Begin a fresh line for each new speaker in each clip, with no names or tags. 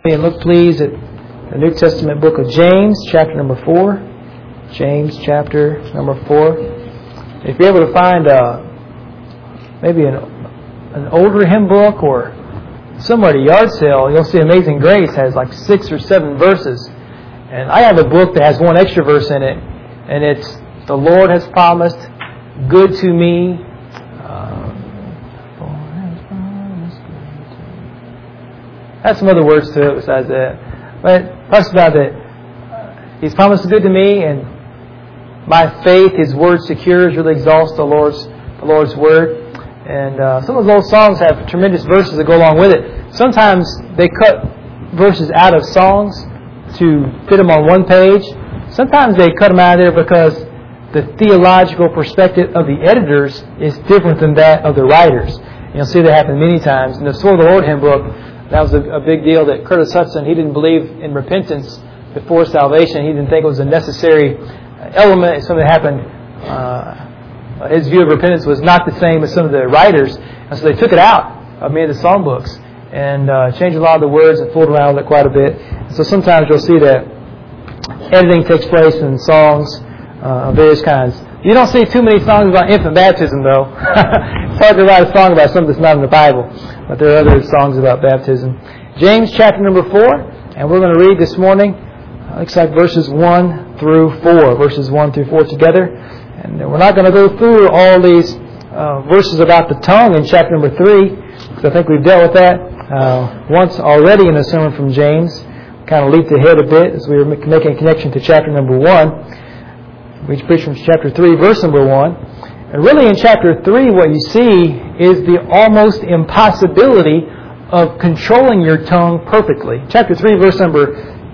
And look please at the New Testament book of James, chapter number 4. James, chapter number 4. If you're able to find maybe an older hymn book or somewhere at a yard sale, you'll see Amazing Grace has like 6 or 7 verses. And I have a book that has one extra verse in it, and it's "The Lord has promised good to me." Has some other words to it besides that. But it talks about that He's promised good to me, and by faith His word secures, really exalts the Lord's word. And some of those old songs have tremendous verses that go along with it. Sometimes they cut verses out of songs to fit them on one page. Sometimes they cut them out of there because the theological perspective of the editors is different than that of the writers. And you'll see that happen many times. In the Sword of the Lord hymn book, that was a big deal that Curtis Hudson, he didn't believe in repentance before salvation. He didn't think it was a necessary element. Something that happened. His view of repentance was not the same as some of the writers. And so they took it out of many of the songbooks and changed a lot of the words and fooled around with it quite a bit. And so sometimes you'll see that editing takes place in songs of various kinds. You don't see too many songs about infant baptism, though. It's hard to write a song about something that's not in the Bible. But there are other songs about baptism. James chapter number 4. And we're going to read this morning, looks like verses 1 through 4. Verses 1 through 4 together. And we're not going to go through all these verses about the tongue in chapter number 3. Because I think we've dealt with that once already in a sermon from James. Kind of leaped ahead a bit as we were making a connection to chapter number 1. We preached from chapter 3, verse number 1. And really in chapter 3, what you see is the almost impossibility of controlling your tongue perfectly. Chapter 3, verse number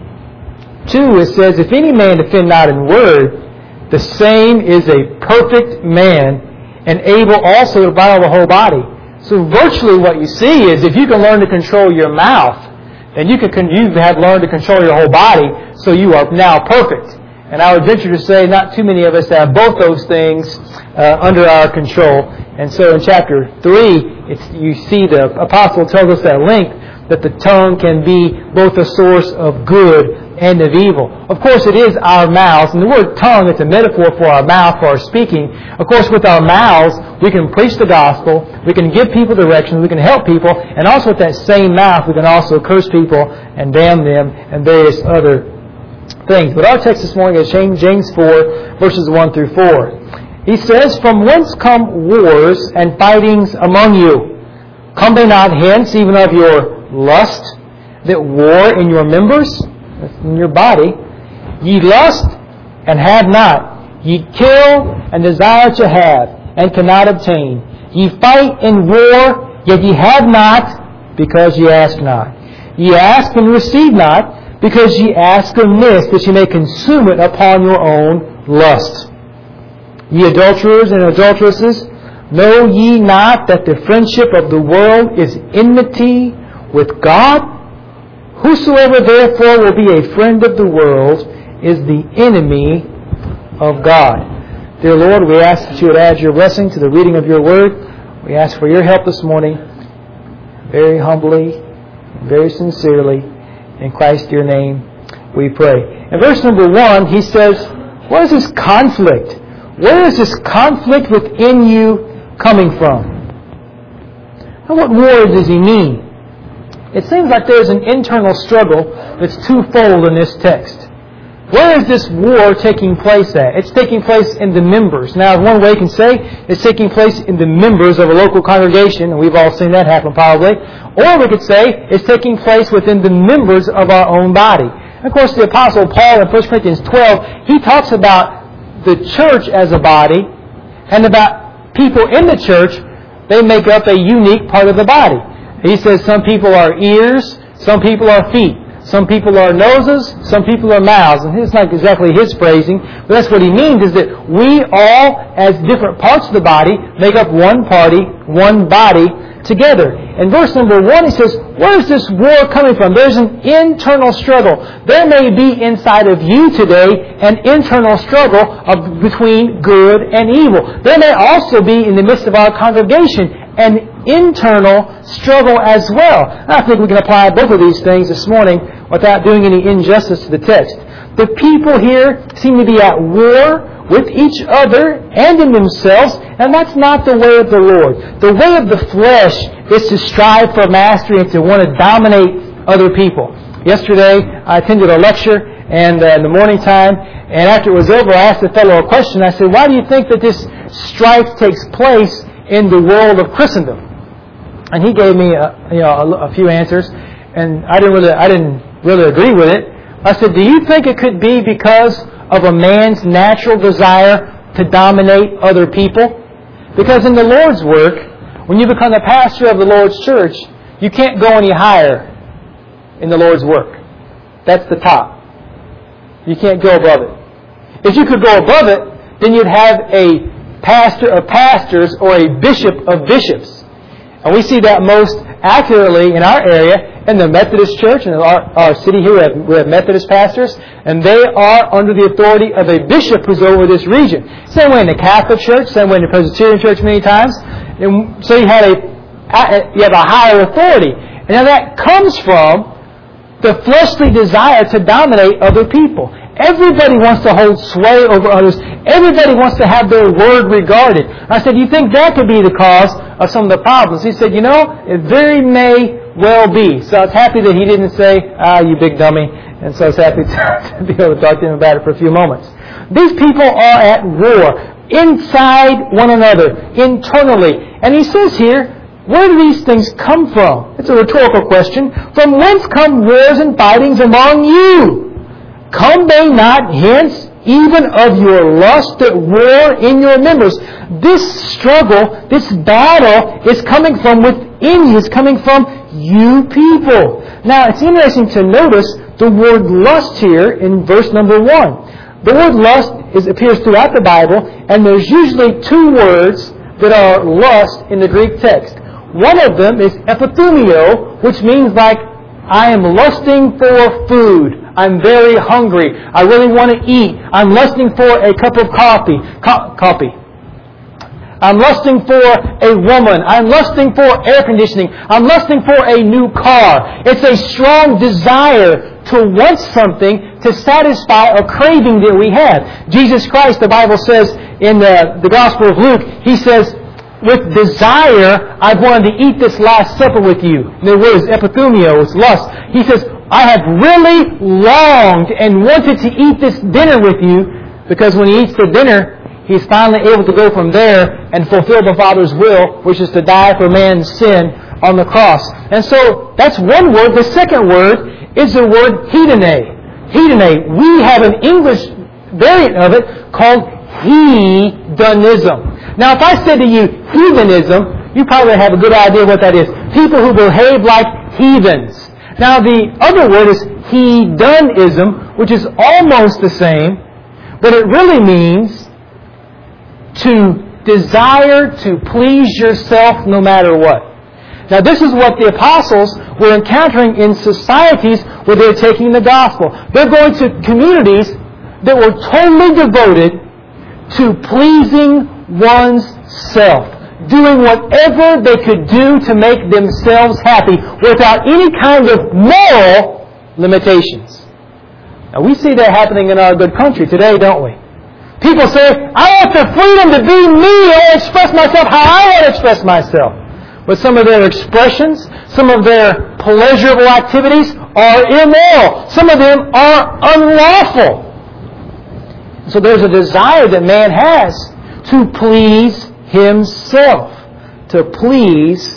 2, it says, "If any man offend not in word, the same is a perfect man, and able also to bridle the whole body." So virtually what you see is if you can learn to control your mouth, then you have learned to control your whole body, so you are now perfect. And I would venture to say not too many of us have both those things under our control. And so in chapter 3, you see the apostle tells us at length that the tongue can be both a source of good and of evil. Of course, it is our mouths. And the word tongue, it's a metaphor for our mouth, for our speaking. Of course, with our mouths, we can preach the gospel. We can give people direction. We can help people. And also with that same mouth, we can also curse people and damn them and various other things. But our text this morning is James 4, verses 1 through 4. He says, "From whence come wars and fightings among you? Come they not hence, even of your lust, that war in your members?" That's in your body. "Ye lust and have not. Ye kill and desire to have, and cannot obtain. Ye fight and war, yet ye have not, because ye ask not. Ye ask and receive not, because ye ask amiss, that ye may consume it upon your own lust. Ye adulterers and adulteresses, know ye not that the friendship of the world is enmity with God? Whosoever therefore will be a friend of the world is the enemy of God." Dear Lord, we ask that you would add your blessing to the reading of your word. We ask for your help this morning, very humbly, very sincerely. In Christ's dear name we pray. In verse number 1, he says, what is this conflict? Where is this conflict within you coming from? Now, what war does he mean? It seems like there's an internal struggle that's twofold in this text. Where is this war taking place at? It's taking place in the members. Now, one way you can say it's taking place in the members of a local congregation, and we've all seen that happen probably. Or we could say it's taking place within the members of our own body. And of course, the Apostle Paul in 1 Corinthians 12, he talks about the church as a body, and about people in the church, they make up a unique part of the body. He says some people are ears, some people are feet. Some people are noses, some people are mouths. And it's not exactly his phrasing, but that's what he means, is that we all, as different parts of the body, make up one body together. In verse number 1, he says, where is this war coming from? There's an internal struggle. There may be inside of you today an internal struggle between good and evil. There may also be in the midst of our congregation an internal struggle as well. And I think we can apply both of these things this morning without doing any injustice to the text. The people here seem to be at war with each other and in themselves, and that's not the way of the Lord. The way of the flesh is to strive for mastery and to want to dominate other people. Yesterday, I attended a lecture and in the morning time, and after it was over, I asked a fellow a question. I said, "Why do you think that this strife takes place in the world of Christendom?" And he gave me a few answers, and I didn't really agree with it. I said, "Do you think it could be because of a man's natural desire to dominate other people?" Because in the Lord's work, when you become the pastor of the Lord's church, you can't go any higher in the Lord's work. That's the top. You can't go above it. If you could go above it, then you'd have a pastor of pastors or a bishop of bishops. And we see that most accurately in our area in the Methodist Church. In our city here, we have Methodist pastors, and they are under the authority of a bishop who's over this region. Same way in the Catholic Church, same way in the Presbyterian Church many times. And so you have a higher authority. And now that comes from the fleshly desire to dominate other people. Everybody wants to hold sway over others. Everybody wants to have their word regarded. I said, "You think that could be the cause of some of the problems?" He said, "It very may well be." So I was happy that he didn't say, "You big dummy." And so I was happy to be able to talk to him about it for a few moments. These people are at war inside one another, internally. And he says here, where do these things come from? It's a rhetorical question. From whence come wars and fightings among you? Come they not hence, even of your lust that war in your members? This struggle, this battle is coming from within you. It's coming from you people. Now, it's interesting to notice the word lust here in verse number 1. The word lust appears throughout the Bible, and there's usually two words that are lust in the Greek text. One of them is epithumio, which means like, I am lusting for food. I'm very hungry. I really want to eat. I'm lusting for a cup of coffee. I'm lusting for a woman. I'm lusting for air conditioning. I'm lusting for a new car. It's a strong desire to want something to satisfy a craving that we have. Jesus Christ, the Bible says in the Gospel of Luke, He says, with desire, I've wanted to eat this Last Supper with you. And the word is epithumio, it's lust. He says, I have really longed and wanted to eat this dinner with you, because when he eats the dinner, he's finally able to go from there and fulfill the Father's will, which is to die for man's sin on the cross. And so that's one word. The second word is the word hedone. Hedone. We have an English variant of it called hedonism. Now, if I said to you heathenism, you probably have a good idea what that is. People who behave like heathens. Now, the other word is hedonism, which is almost the same, but it really means to desire to please yourself no matter what. Now, this is what the apostles were encountering in societies where they're taking the gospel. They're going to communities that were totally devoted to pleasing one's self, doing whatever they could do to make themselves happy without any kind of moral limitations. Now, we see that happening in our good country today, don't we? People say, I want the freedom to be me. I want to express myself how I want to express myself. But some of their expressions, some of their pleasurable activities are immoral. Some of them are unlawful. So there's a desire that man has to please himself. To please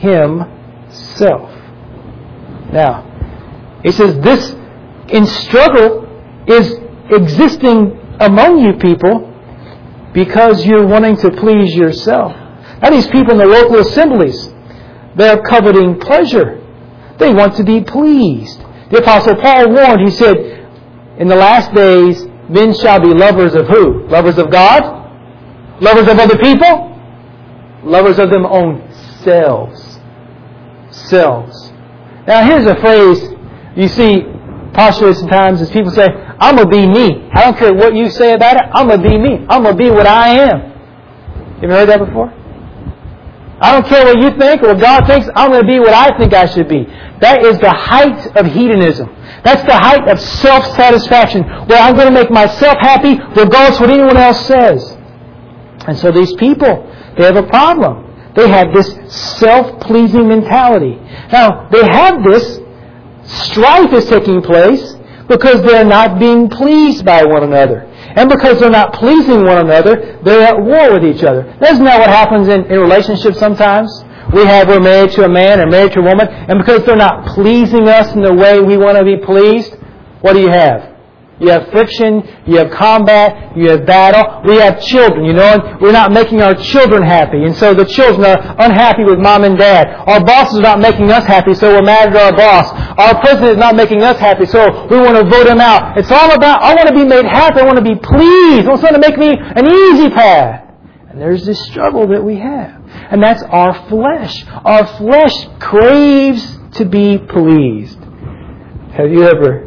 himself. Now, it says this in struggle is existing among you people because you're wanting to please yourself. Now, these people in the local assemblies, they're coveting pleasure. They want to be pleased. The Apostle Paul warned, he said, in the last days, men shall be lovers of who? Lovers of God? Lovers of other people? Lovers of their own selves. Selves. Now, here's a phrase you see postulated sometimes as people say, I'm going to be me. I don't care what you say about it. I'm going to be me. I'm going to be what I am. You ever heard that before? I don't care what you think or what God thinks. I'm going to be what I think I should be. That is the height of hedonism. That's the height of self-satisfaction, where I'm going to make myself happy regardless of what anyone else says. And so these people, they have a problem. They have this self-pleasing mentality. Now, they have this. Strife is taking place because they're not being pleased by one another. And because they're not pleasing one another, they're at war with each other. Isn't that what happens in relationships sometimes? We're married to a man or married to a woman, and because they're not pleasing us in the way we want to be pleased, what do you have? You have friction, you have combat, you have battle. We have children, and we're not making our children happy. And so the children are unhappy with mom and dad. Our bosses are not making us happy, so we're mad at our boss. Our president is not making us happy, so we want to vote him out. It's all about, I want to be made happy, I want to be pleased. I want someone to make me an easy path. And there's this struggle that we have. And that's our flesh. Our flesh craves to be pleased. Have you ever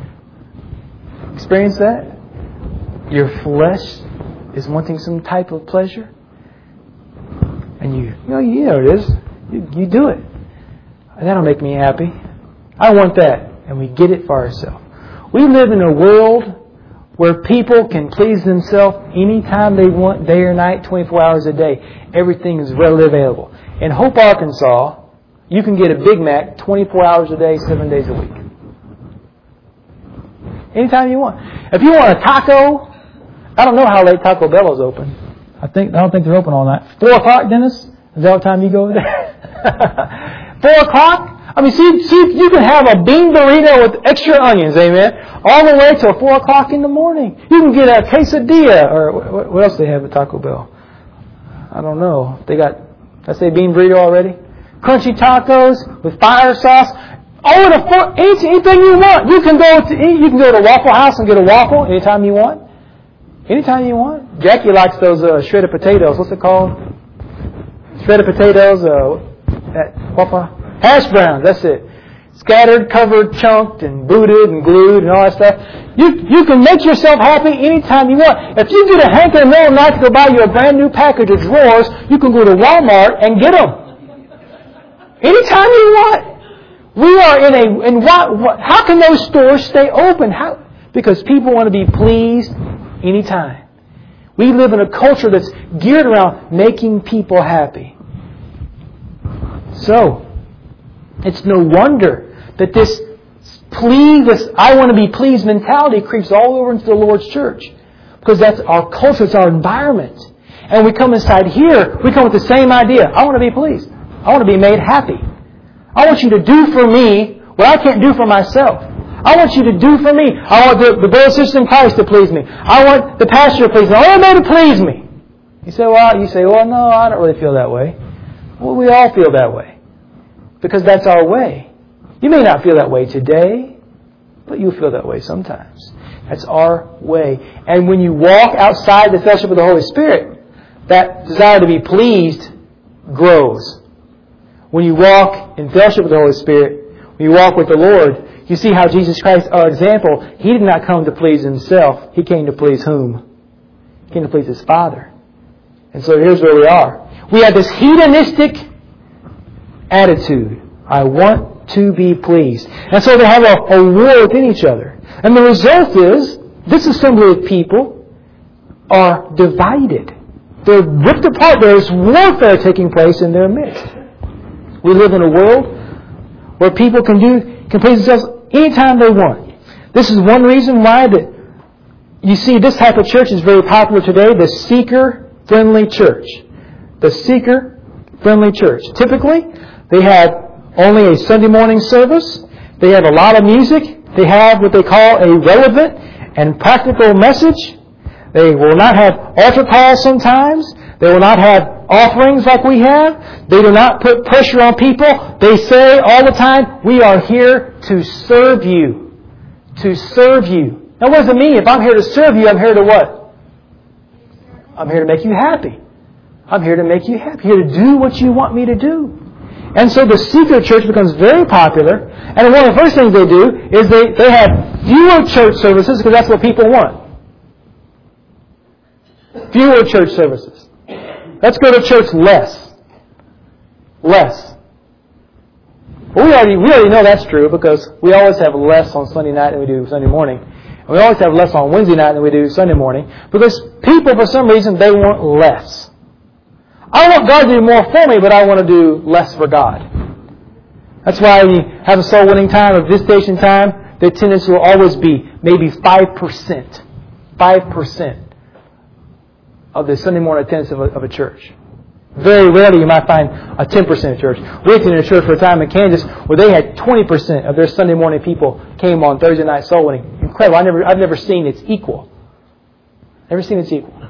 experienced that? Your flesh is wanting some type of pleasure. And you know it is. You do it. That'll make me happy. I want that. And we get it for ourselves. We live in a world where people can please themselves anytime they want, day or night, 24 hours a day. Everything is readily available. In Hope, Arkansas, you can get a Big Mac 24 hours a day, 7 days a week. Anytime you want. If you want a taco, I don't know how late Taco Bell is open. I don't think they're open all night. 4 o'clock, Dennis? Is that what time you go over there? 4 o'clock? I mean, see, you can have a bean burrito with extra onions, amen, all the way till 4 o'clock in the morning. You can get a quesadilla, or what else do they have at Taco Bell? I don't know. They got, I say bean burrito already? Crunchy tacos with fire sauce. Anything you want. You can go to Waffle House and get a waffle anytime you want. Anytime you want. Jackie likes those shredded potatoes. What's it called? Shredded potatoes. Hash browns. That's it. Scattered, covered, chunked, and booted, and glued, and all that stuff. You can make yourself happy anytime you want. If you get a hanker in the middle of the night to go buy you a brand new package of drawers, you can go to Walmart and get them. Anytime you want. We are how can those stores stay open? Because people want to be pleased anytime. We live in a culture that's geared around making people happy. So, it's no wonder that this I want to be pleased mentality creeps all over into the Lord's church. Because that's our culture, it's our environment. And we come inside here, we come with the same idea. I want to be pleased. I want to be made happy. I want you to do for me what I can't do for myself. I want you to do for me. I want the brother and sister in Christ to please me. I want the pastor to please me. I want them to please me. You say, well, no, I don't really feel that way. Well, we all feel that way. Because that's our way. You may not feel that way today, but you feel that way sometimes. That's our way. And when you walk outside the fellowship of the Holy Spirit, that desire to be pleased grows. When you walk in fellowship with the Holy Spirit, when you walk with the Lord, you see how Jesus Christ, our example, He did not come to please Himself. He came to please whom? He came to please His Father. And so here's where we are. We have this hedonistic attitude. I want to be pleased. And so they have a war within each other. And the result is, this assembly of people are divided. They're ripped apart. There's warfare taking place in their midst. We live in a world where people can please themselves anytime they want. This is one reason why you see this type of church is very popular today, the seeker-friendly church. The seeker-friendly church. Typically, they have only a Sunday morning service. They have a lot of music. They have what they call a relevant and practical message. They will not have altar calls sometimes. They will not have offerings like we have. They do not put pressure on people. They say all the time, we are here to serve you. To serve you. Now what does it mean? If I'm here to serve you, I'm here to what? I'm here to make you happy. I'm here to make you happy. Here to do what you want me to do. And so the seeker church becomes very popular. And one of the first things they do is they have fewer church services because that's what people want. Fewer church services. Let's go to church less. Less. Well, we already know that's true because we always have less on Sunday night than we do Sunday morning. And we always have less on Wednesday night than we do Sunday morning because people, for some reason, they want less. I want God to do more for me, but I want to do less for God. That's why when you have a soul winning time or visitation time, the attendance will always be maybe 5%. 5% of the Sunday morning attendance of a church. Very rarely you might find a 10% church. We attended a church for a time in Kansas where they had 20% of their Sunday morning people came on Thursday night soul winning. Incredible. I've never seen its equal. Never seen its equal.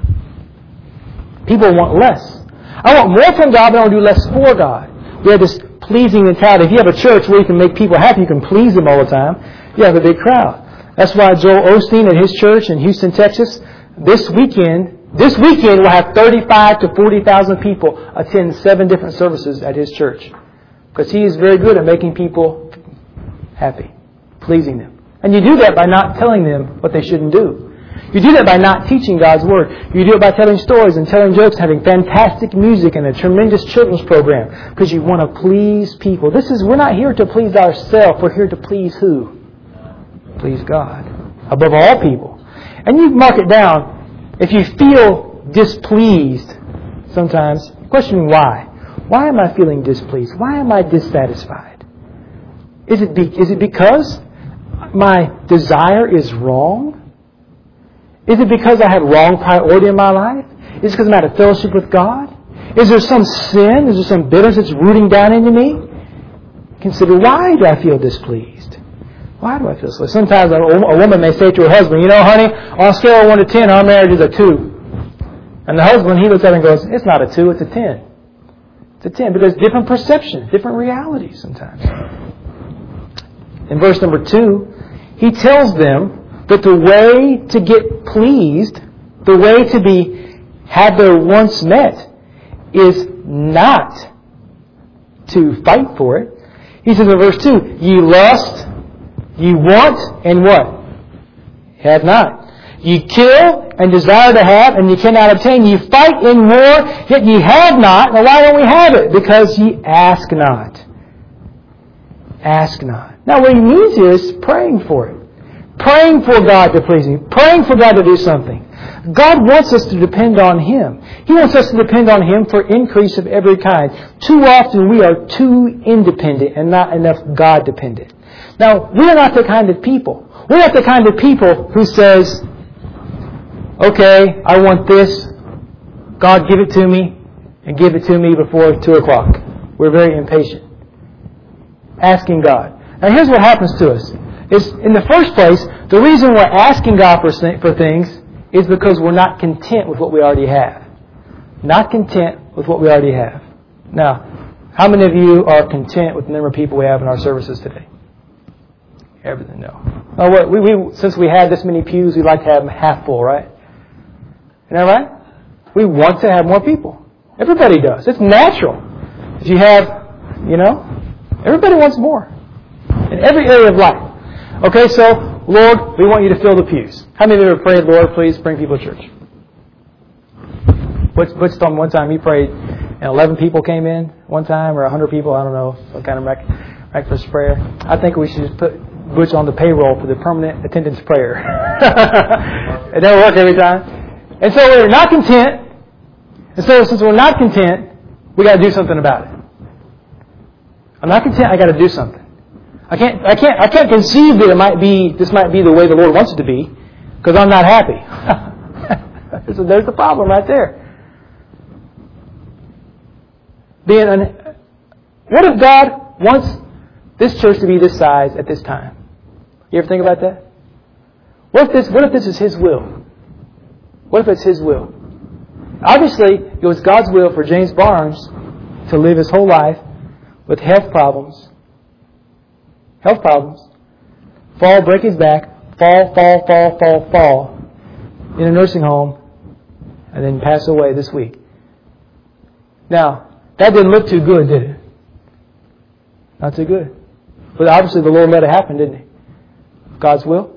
People want less. I want more from God, but I want to do less for God. We have this pleasing mentality. If you have a church where you can make people happy, you can please them all the time, you have a big crowd. That's why Joel Osteen at his church in Houston, Texas, this weekend we'll have 35 to 40,000 people attend 7 different services at his church. Because he is very good at making people happy, pleasing them. And you do that by not telling them what they shouldn't do. You do that by not teaching God's Word. You do it by telling stories and telling jokes, having fantastic music and a tremendous children's program. Because you want to please people. We're not here to please ourselves. We're here to please who? Please God. Above all people. And you mark it down. If you feel displeased sometimes, questioning why. Why am I feeling displeased? Why am I dissatisfied? Is it because my desire is wrong? Is it because I have wrong priority in my life? Is it because I'm out of fellowship with God? Is there some sin? Is there some bitterness that's rooting down into me? Consider, why do I feel displeased? Why do I feel so? Sometimes a woman may say to her husband, you know, honey, on a scale of 1 to 10, our marriage is a 2. And the husband, he looks at it and goes, it's not a 2, it's a 10. It's a 10. But there's different perceptions, different realities sometimes. In verse number 2, he tells them that the way to get pleased, the way to have their wants met, is not to fight for it. He says in verse 2, ye lust, ye want, and what? Have not. Ye kill and desire to have, and ye cannot obtain. Ye fight in war, yet ye have not. Now why don't we have it? Because ye ask not. Ask not. Now what he means is praying for it. Praying for God to please Him. Praying for God to do something. God wants us to depend on Him. He wants us to depend on Him for increase of every kind. Too often we are too independent and not enough God dependent. Now, we are not the kind of people. We're not the kind of people who says, okay, I want this. God, give it to me. And give it to me before 2 o'clock. We're very impatient. Asking God. Now here's what happens to us. Is in the first place, the reason we're asking God for things is because we're not content with what we already have. Not content with what we already have. Now, how many of you are content with the number of people we have in our services today? Everything, no. Oh, since we have this many pews, we like to have them half full, right? Isn't that right? We want to have more people. Everybody does. It's natural. If you have, everybody wants more. In every area of life. Okay, so, Lord, we want you to fill the pews. How many of you ever prayed, Lord, please bring people to church? Butchstone one time he prayed, and 11 people came in one time, or 100 people, I don't know, some kind of miraculous prayer. I think we should just put Butch on the payroll for the permanent attendance prayer. It doesn't work every time. And so we're not content. And so since we're not content, we got to do something about it. I'm not content, I got to do something. I can't conceive that this might be the way the Lord wants it to be, because I'm not happy. So there's the problem right there. What if God wants this church to be this size at this time? You ever think about that? What if this is His will? What if it's His will? Obviously, it was God's will for James Barnes to live his whole life with health problems, fall, break his back, fall in a nursing home, and then pass away this week. Now, that didn't look too good, did it? Not too good. But obviously the Lord let it happen, didn't He? God's will.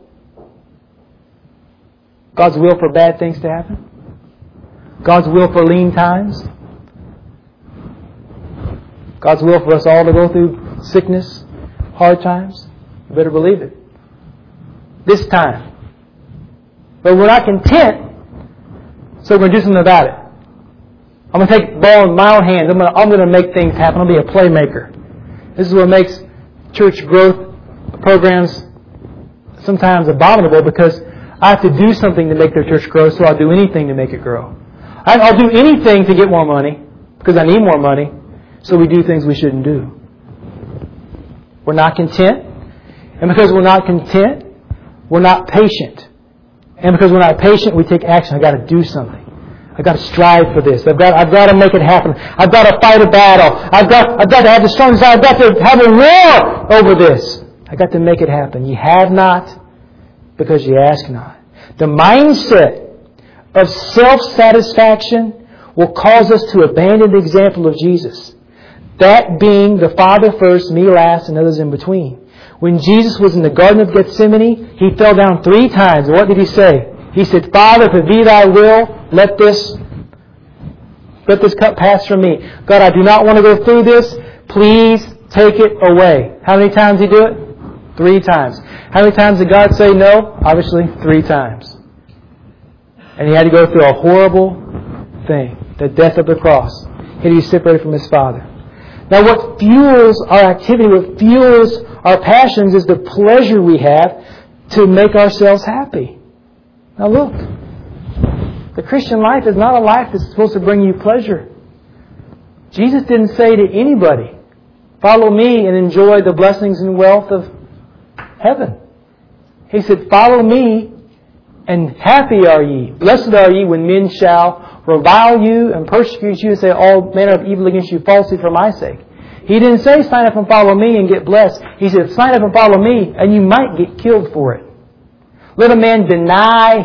God's will for bad things to happen. God's will for lean times. God's will for us all to go through sickness, hard times. You better believe it. This time. But we're not content, so we're going to do something about it. I'm going to take the ball in my own hands. I'm going to make things happen. I'm going to be a playmaker. This is what makes church growth programs sometimes abominable, because I have to do something to make their church grow, so I'll do anything to make it grow. I'll do anything to get more money, because I need more money, so we do things we shouldn't do. We're not content, and because we're not content, we're not patient. And because we're not patient, we take action. I've got to do something. I've got to strive for this. I've got to make it happen. I've got to fight a battle. I've got to have the strong desire. I've got to have a war over this. I've got to make it happen. You have not because you ask not. The mindset of self-satisfaction will cause us to abandon the example of Jesus. That being the Father first, me last, and others in between. When Jesus was in the Garden of Gethsemane, He fell down 3 times. What did He say? He said, Father, if it be Thy will, let this cup pass from me. God, I do not want to go through this. Please take it away. How many times did He do it? 3 times. How many times did God say no? Obviously, 3 times. And He had to go through a horrible thing, the death of the cross. He had to be separated from His Father. Now, what fuels our activity, what fuels our passions is the pleasure we have to make ourselves happy. Now look, the Christian life is not a life that's supposed to bring you pleasure. Jesus didn't say to anybody, follow me and enjoy the blessings and wealth of heaven. He said, follow me and happy are ye. Blessed are ye when men shall revile you and persecute you and say all manner of evil against you falsely for my sake. He didn't say sign up and follow me and get blessed. He said sign up and follow me and you might get killed for it. Let a man deny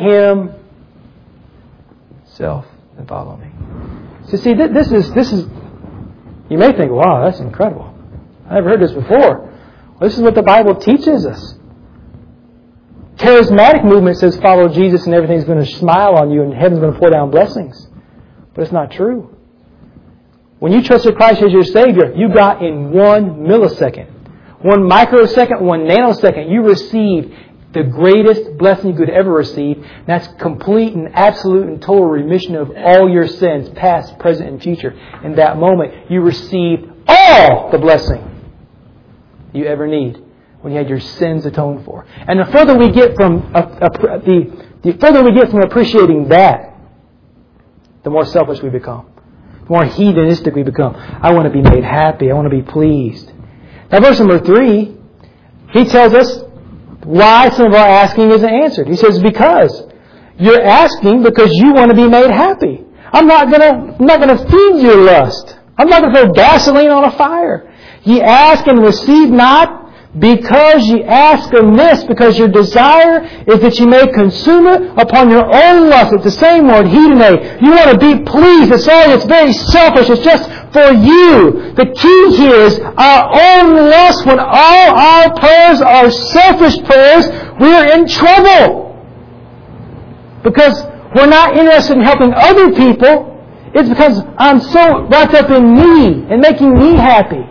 himself and follow me. So see, this is. You may think, wow, that's incredible. I never heard this before. Well, this is what the Bible teaches us. Charismatic movement says follow Jesus and everything's going to smile on you and heaven's going to pour down blessings. But it's not true. When you trusted Christ as your Savior, you got in 1 millisecond, 1 microsecond, 1 nanosecond, you received the greatest blessing you could ever receive. And that's complete and absolute and total remission of all your sins, past, present, and future. In that moment, you received all the blessing you ever need when you had your sins atoned for. And the further we get from the further we get from appreciating that, the more selfish we become. The more hedonistic we become. I want to be made happy. I want to be pleased. Now, verse number 3, he tells us why some of our asking isn't answered. He says, because you're asking because you want to be made happy. I'm not going to feed your lust. I'm not going to throw gasoline on a fire. Ye ask and receive not because ye ask amiss, because your desire is that you may consume it upon your own lust. It's the same word, hedone. You want to be pleased. It's very selfish. It's just for you. The key here is our own lust. When all our prayers are selfish prayers, we're in trouble. Because we're not interested in helping other people. It's because I'm so wrapped up in me and making me happy.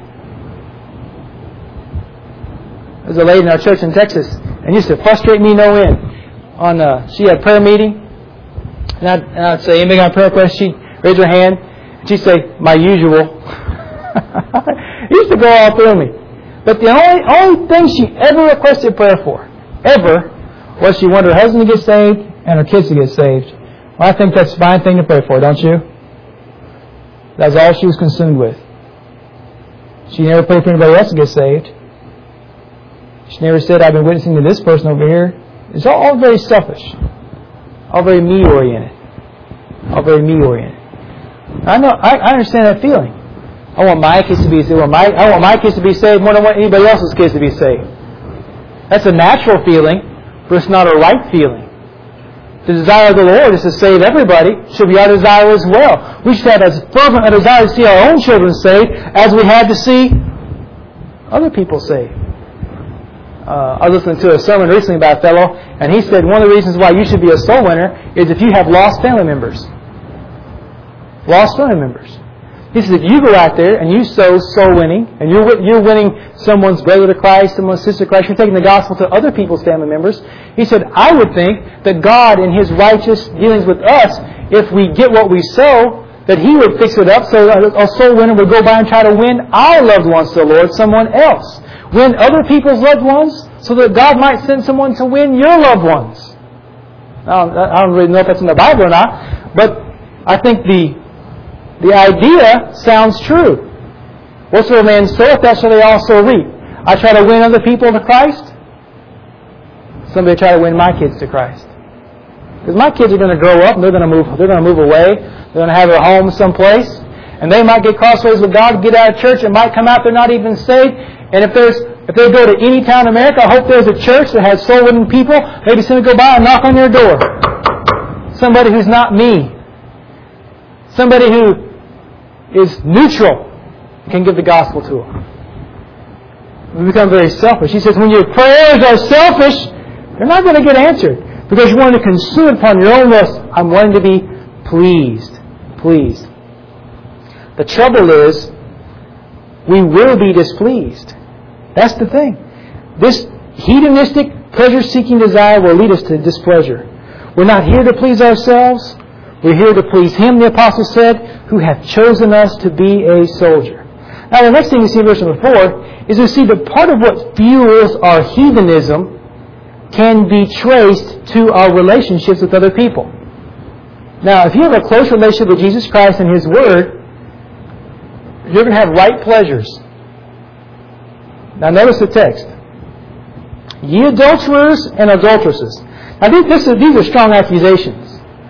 There's a lady in our church in Texas, and used to frustrate me no end. She had a prayer meeting, and I'd say, anybody got a prayer request? She'd raise her hand, and she'd say, my usual. It used to go all through me. But the only thing she ever requested prayer for, ever, was she wanted her husband to get saved and her kids to get saved. Well, I think that's a fine thing to pray for, don't you? That's all she was consumed with. She never prayed for anybody else to get saved. She never said, I've been witnessing to this person over here. It's all very selfish. All very me-oriented. All very me-oriented. I understand that feeling. I want my kids to be saved. I want my kids to be saved more than I want anybody else's kids to be saved. That's a natural feeling, but it's not a right feeling. The desire of the Lord is to save everybody. Should be our desire as well. We should have as fervent a desire to see our own children saved as we have to see other people saved. I was listening to a sermon recently about a fellow, and he said one of the reasons why you should be a soul winner is if you have lost family members. Lost family members. He says, if you go out there and you sow soul winning, and you're winning someone's brother to Christ, someone's sister to Christ, you're taking the gospel to other people's family members. He said, I would think that God in His righteous dealings with us, if we get what we sow, that He would fix it up so a soul winner would go by and try to win our loved ones to the Lord, someone else. Win other people's loved ones so that God might send someone to win your loved ones. I don't really know if that's in the Bible or not, but I think the idea sounds true. Whatsoever man soweth, that shall they also reap. I try to win other people to Christ. Somebody try to win my kids to Christ. Because my kids are going to grow up and they're going to move away. They're going to have their home someplace. And they might get crossways with God, get out of church, and might come out they're not even saved. And if they go to any town in America, I hope there's a church that has soul-winning people. Maybe somebody go by and knock on their door. Somebody who's not me. Somebody who is neutral can give the gospel to them. We become very selfish. He says, when your prayers are selfish, they're not going to get answered. Because you want to consume upon your own lust. I'm wanting to be pleased. Pleased. The trouble is, we will be displeased. That's the thing. This hedonistic, pleasure-seeking desire will lead us to displeasure. We're not here to please ourselves. We're here to please Him, the Apostle said, who hath chosen us to be a soldier. Now the next thing you see in verse number 4 is you see that part of what fuels our hedonism can be traced to our relationships with other people. Now, if you have a close relationship with Jesus Christ and His Word, you're going to have right pleasures. Now notice the text. Ye adulterers and adulteresses. I think these are strong accusations.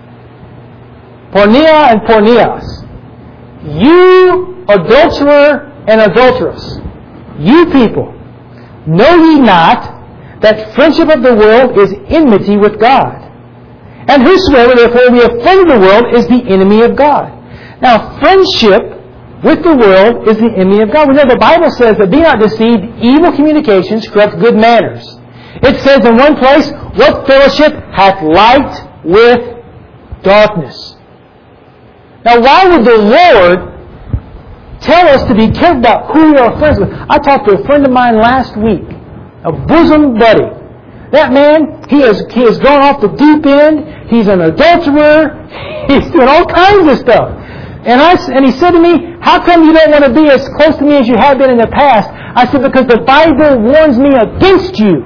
Porneia and porneas. You adulterer and adulteress. You people, know ye not that friendship of the world is enmity with God? And whosoever therefore will offend the world is the enemy of God. Now, friendship with the world is the enemy of God. We know the Bible says that be not deceived, evil communications corrupt good manners. It says in one place, what fellowship hath light with darkness? Now, why would the Lord tell us to be careful about who we are friends with? I talked to a friend of mine last week, a bosom buddy. That man, he has gone off the deep end. He's an adulterer. He's doing all kinds of stuff. And he said to me, how come you don't want to be as close to me as you have been in the past? I said, because the Bible warns me against you.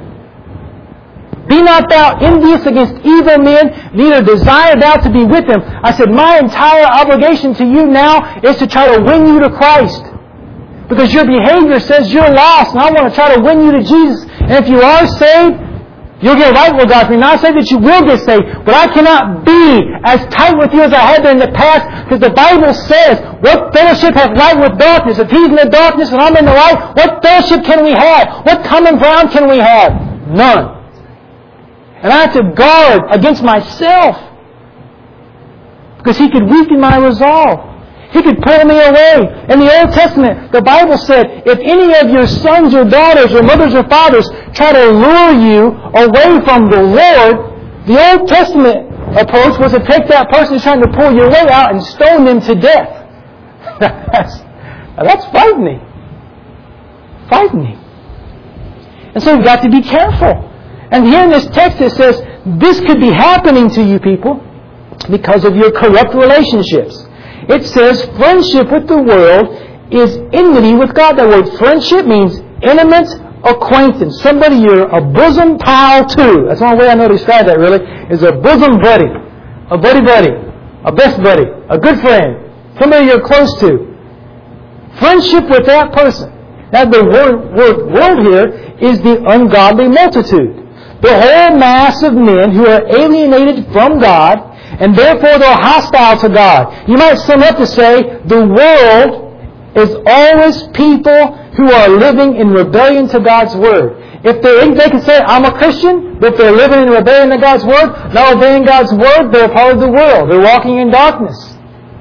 Be not thou envious against evil men, neither desire thou to be with them. I said, my entire obligation to you now is to try to win you to Christ. Because your behavior says you're lost, and I want to try to win you to Jesus. And if you are saved, you'll get right with God. And I say that you will get saved, but I cannot be as tight with you as I have been in the past, because the Bible says, what fellowship hath light with darkness? If He's in the darkness and I'm in the light, what fellowship can we have? What common ground can we have? None. And I have to guard against myself, because He could weaken my resolve. He could pull me away. In the Old Testament, the Bible said, if any of your sons or daughters or mothers or fathers try to lure you away from the Lord, the Old Testament approach was to take that person who's trying to pull you away out and stone them to death. That's frightening. Frightening. And so you've got to be careful. And here in this text it says, this could be happening to you people because of your corrupt relationships. It says friendship with the world is enmity with God. That word friendship means intimate acquaintance. Somebody you're a bosom pal to. That's the only way I know to describe that really, is a bosom buddy. A buddy, a best buddy, a good friend. Somebody you're close to. Friendship with that person. Now the word world here is the ungodly multitude. The whole mass of men who are alienated from God, and therefore they're hostile to God. You might sum up to say, the world is always people who are living in rebellion to God's Word. If they can say, I'm a Christian, but if they're living in rebellion to God's Word, not obeying God's Word, they're part of the world. They're walking in darkness.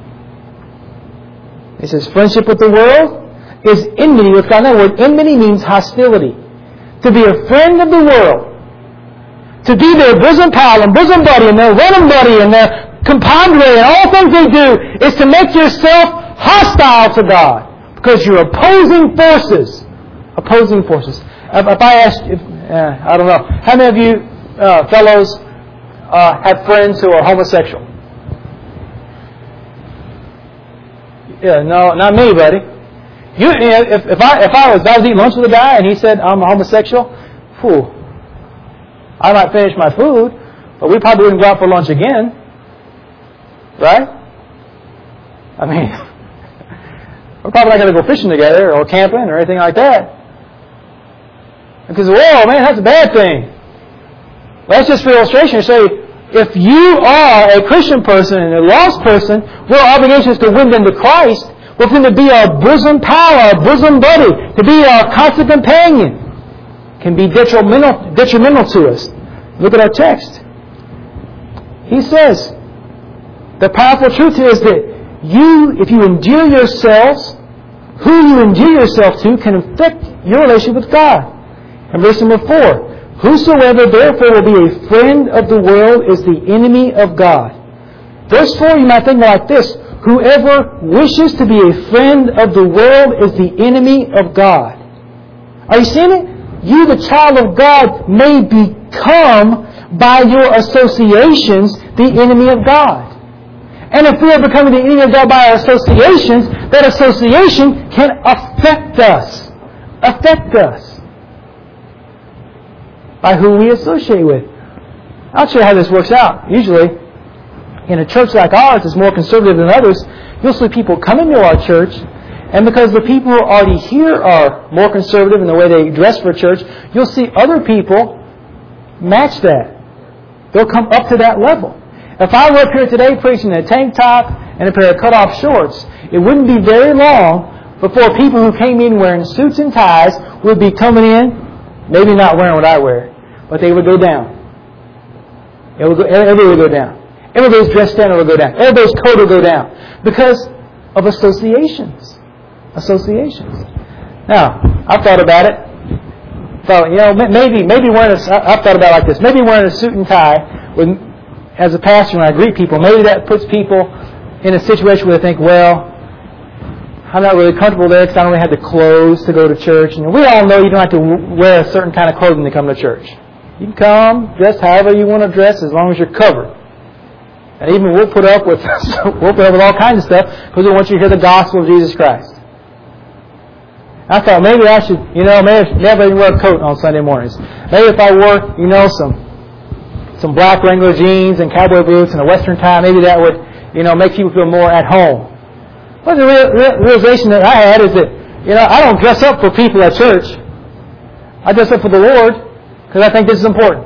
It says, friendship with the world is enmity with God. That word enmity means hostility. To be a friend of the world, to be their bosom pal and bosom buddy and their running buddy and their compadre and all things they do is to make yourself hostile to God because you're opposing forces. Opposing forces. If I asked, I don't know, how many of you fellows have friends who are homosexual? Yeah, no, not me, buddy. If I was eating lunch with a guy and he said I'm a homosexual, I might finish my food, but we probably wouldn't go out for lunch again, right? I mean, we're probably not going to go fishing together or camping or anything like that. Because, whoa, man, that's a bad thing. Well, that's just for illustration. Say, if you are a Christian person and a lost person, our obligation is to win them to Christ. We're going to be our bosom pal, our bosom buddy, to be our constant companion. Can be detrimental to us. Look at our text. He says, the powerful truth is that if you endear yourselves, who you endear yourself to can affect your relationship with God. And verse number 4, whosoever therefore will be a friend of the world is the enemy of God. Verse 4, you might think like this, whoever wishes to be a friend of the world is the enemy of God. Are you seeing it? You, the child of God, may become, by your associations, the enemy of God. And if we are becoming the enemy of God by our associations, that association can affect us. Affect us. By who we associate with. I'll show you how this works out. Usually, in a church like ours that's more conservative than others, you'll see people come into our church, and because the people who are already here are more conservative in the way they dress for church, you'll see other people match that. They'll come up to that level. If I were up here today preaching in a tank top and a pair of cut-off shorts, it wouldn't be very long before people who came in wearing suits and ties would be coming in, maybe not wearing what I wear, but they would go down. Everybody would go down. Everybody's dressed down will go down. Everybody's coat will go down. Because of associations. Associations. Now, I've thought about it. Maybe wearing I've thought about it like this. Maybe wearing a suit and tie as a pastor when I greet people, maybe that puts people in a situation where they think, well, I'm not really comfortable there because I don't really have the clothes to go to church. And we all know you don't have to wear a certain kind of clothing to come to church. You can come, dress however you want to dress as long as you're covered. And even we'll put up with all kinds of stuff because we want you to hear the gospel of Jesus Christ. I thought maybe I should, maybe I wear a coat on Sunday mornings. Maybe if I wore, some black Wrangler jeans and cowboy boots and a western tie, maybe that would, make people feel more at home. But the realization that I had is that, I don't dress up for people at church. I dress up for the Lord because I think this is important.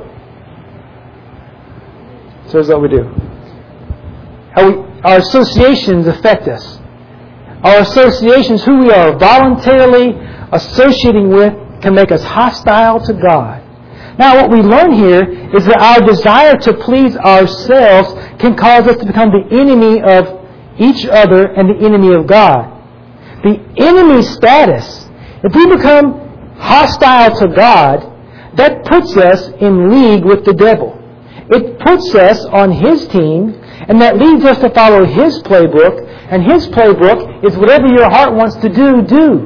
So here's what we do. Our associations affect us. Our associations, who we are voluntarily associating with, can make us hostile to God. Now, what we learn here is that our desire to please ourselves can cause us to become the enemy of each other and the enemy of God. The enemy status, if we become hostile to God, that puts us in league with the devil. It puts us on his team, and that leads us to follow his playbook, and his playbook is whatever your heart wants to do.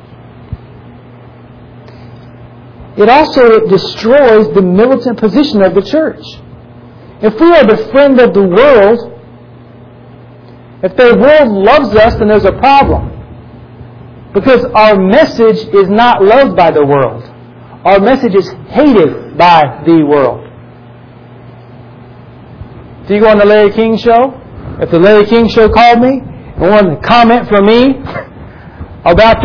It also destroys the militant position of the church. If we are the friend of the world, if the world loves us, then there's a problem. Because our message is not loved by the world. Our message is hated by the world. Do you go on the Larry King Show? If the Larry King Show called me and wanted to comment from me about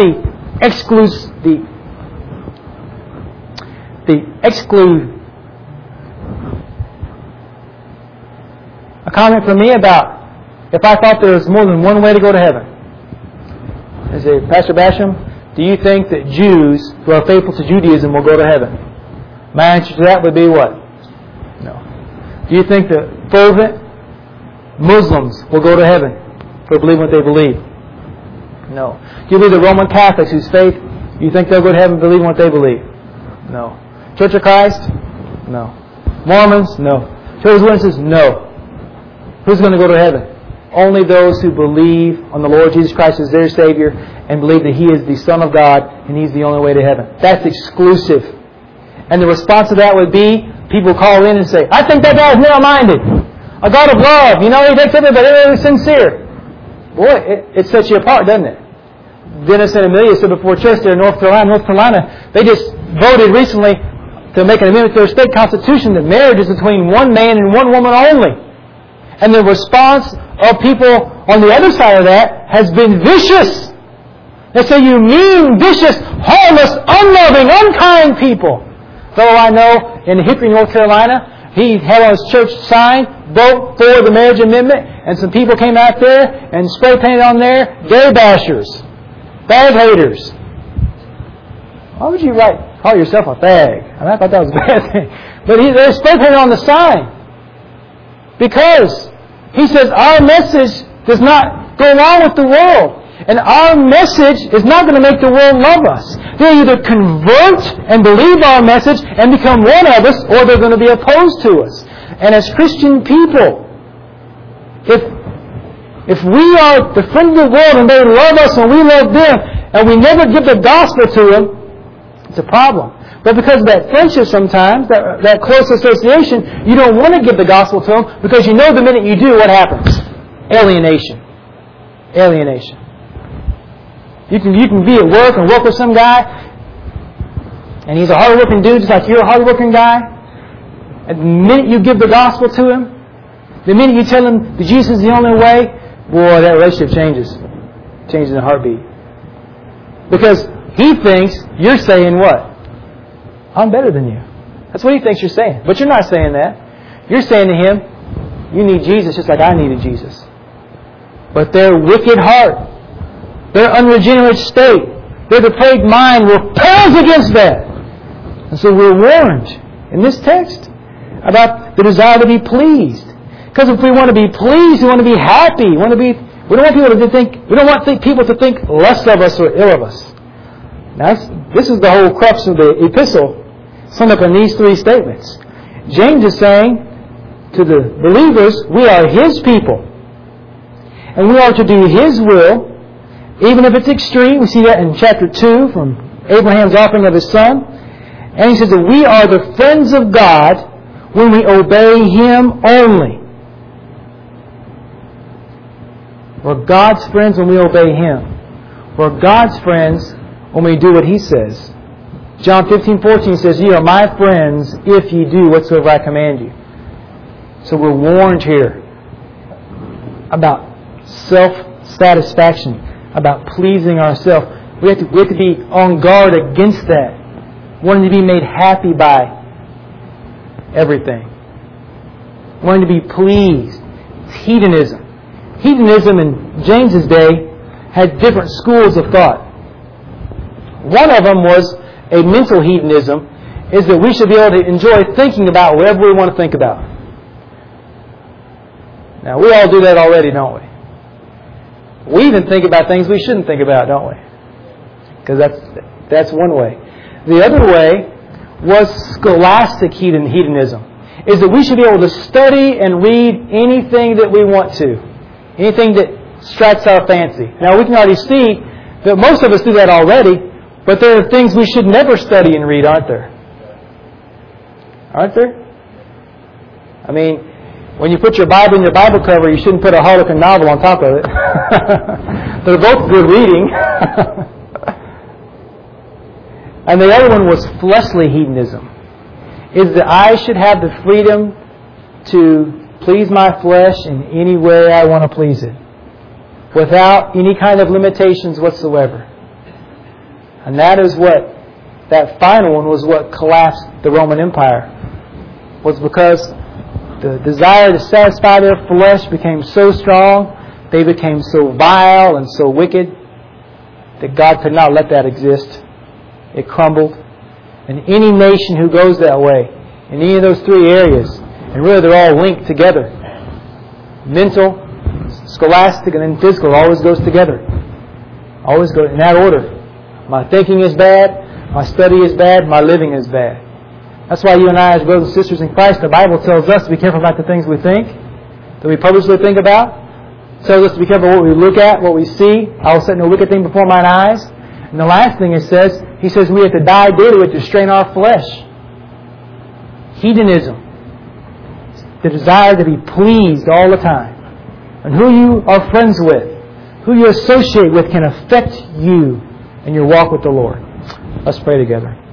a comment from me about if I thought there was more than one way to go to heaven. I say, Pastor Basham, do you think that Jews who are faithful to Judaism will go to heaven? My answer to that would be what? No. Do you think that fervent Muslims will go to heaven for believing what they believe? No. Do you believe the Roman Catholics whose faith, you think they'll go to heaven believing what they believe? No. Church of Christ? No. Mormons? No. Jehovah's Witnesses? No. Who's going to go to heaven? only those who believe on the Lord Jesus Christ as their Savior and believe that He is the Son of God and He's the only way to heaven. That's exclusive. And the response to that would be, people call in and say, I think that guy's narrow-minded. A God of love. You know, He makes everybody really sincere. Boy, it sets you apart, doesn't it? Dennis and Amelia stood before church there in North Carolina. North Carolina, they just voted recently to make an amendment to their state constitution that marriage is between one man and one woman only. And the response of people on the other side of that has been vicious. They say, you mean, vicious, harmless, unloving, unkind people. Fellow I know in Hickory, North Carolina, he had on his church sign, vote for the marriage amendment, and some people came out there and spray painted on there, gay bashers, fag haters. Why would you call yourself a fag? I thought that was a bad thing. But they're spray painted on the sign. Because he says our message does not go along with the world. And our message is not going to make the world love us. They either convert and believe our message and become one of us, or they're going to be opposed to us. And as Christian people, if we are the friend of the world and they love us and we love them, and we never give the gospel to them, it's a problem. But because of that friendship sometimes, that close association, you don't want to give the gospel to them because you know the minute you do, what happens? Alienation. Alienation. You can be at work and work with some guy, and he's a hard-working dude just like you're a hard-working guy. And the minute you give the gospel to him, the minute you tell him that Jesus is the only way, boy, that relationship changes. Changes in a heartbeat. Because he thinks you're saying what? I'm better than you. That's what he thinks you're saying. But you're not saying that. You're saying to him, you need Jesus just like I needed Jesus. But their wicked heart, their unregenerate state, their depraved mind repels against that. And so we're warned in this text about the desire to be pleased. Because if we want to be pleased, we want to be happy, we don't want people to think less of us or ill of us. Now, this is the whole crux of the epistle, summed up in these three statements. James is saying to the believers, we are His people. And we are to do His will, even if it's extreme. We see that in chapter 2 from Abraham's offering of his son. And he says that we are the friends of God when we obey Him only. We're God's friends when we obey Him. We're God's friends when we do what He says. John 15:14 says, ye are my friends if ye do whatsoever I command you. So we're warned here about self-satisfaction, about pleasing ourselves. We have to be on guard against that. Wanting to be made happy by everything. Wanting to be pleased. It's hedonism. Hedonism in James's day had different schools of thought. One of them was a mental hedonism, is that we should be able to enjoy thinking about whatever we want to think about. Now, we all do that already, don't we? We even think about things we shouldn't think about, don't we? Because that's one way. The other way was scholastic hedonism, is that we should be able to study and read anything that we want to. Anything that strikes our fancy. Now, we can already see that most of us do that already, but there are things we should never study and read, aren't there? Aren't there? I mean, when you put your Bible in your Bible cover, you shouldn't put a Harlequin novel on top of it. They're both good reading. And the other one was fleshly hedonism. Is that I should have the freedom to please my flesh in any way I want to please it, without any kind of limitations whatsoever. And that final one was what collapsed the Roman Empire. Was because the desire to satisfy their flesh became so strong, they became so vile and so wicked, that God could not let that exist. It crumbled. And any nation who goes that way, in any of those three areas, and really they're all linked together. Mental, scholastic, and then physical always goes together. Always go in that order. My thinking is bad, my study is bad, my living is bad. That's why you and I, as brothers and sisters in Christ, the Bible tells us to be careful about the things we think, that we publicly think about. tells us to be careful what we look at, what we see. I will set no wicked thing before mine eyes. And the last thing He says we have to die daily with to strain our flesh. Hedonism. The desire to be pleased all the time. And who you are friends with, who you associate with can affect you in your walk with the Lord. Let's pray together.